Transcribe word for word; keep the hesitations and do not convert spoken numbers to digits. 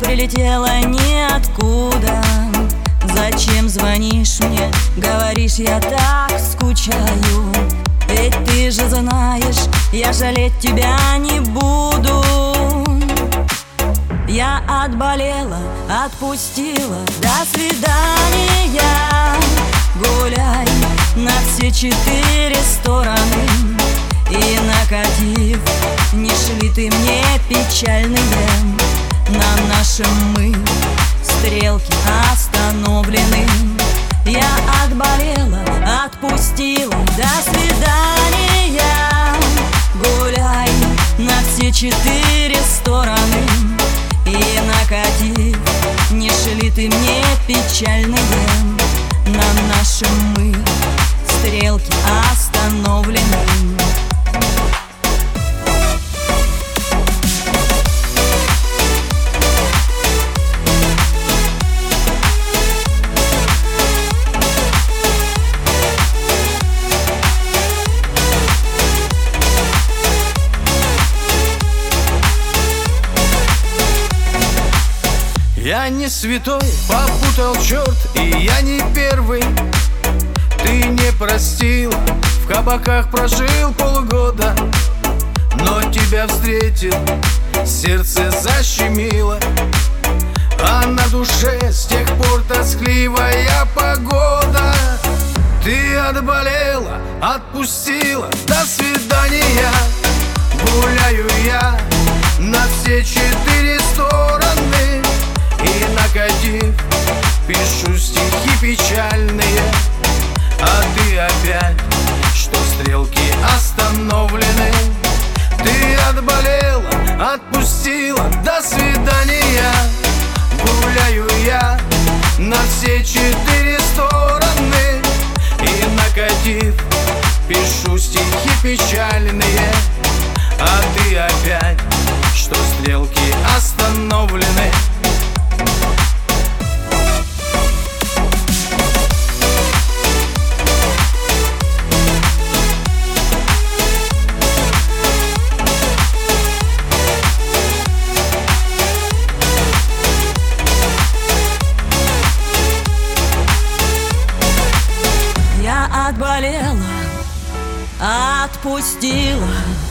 прилетела ниоткуда. Зачем звонишь мне, говоришь, я так скучаю? Ведь ты же знаешь, я жалеть тебя не буду. Я отболела, отпустила, до свидания. Гуляй на все четыре стороны. И накатив, не шли ты мне печальные. На нашем мы стрелки остановлены. Я отболела, отпустила, до свидания. Гуляй на все четыре стороны. И накатив, не шли ты мне печальные. На нашем мы стрелки остановлены. Я не святой, попутал черт, и я не первый. Ты не простил, в кабаках прожил полгода, но тебя встретил, сердце защемило. А на душе с тех пор тоскливая погода. Ты отболела, отпустила, до свидания. Гуляю я на все четыре стороны. И накатив, пишу стихи печальные. А ты опять, что стрелки остановлены. Ты отболела, отпустила, до свидания. Гуляю я на все четыре стороны. И накатив, пишу стихи печальные. А ты опять, что стрелки остановлены. Отболела, отпустила,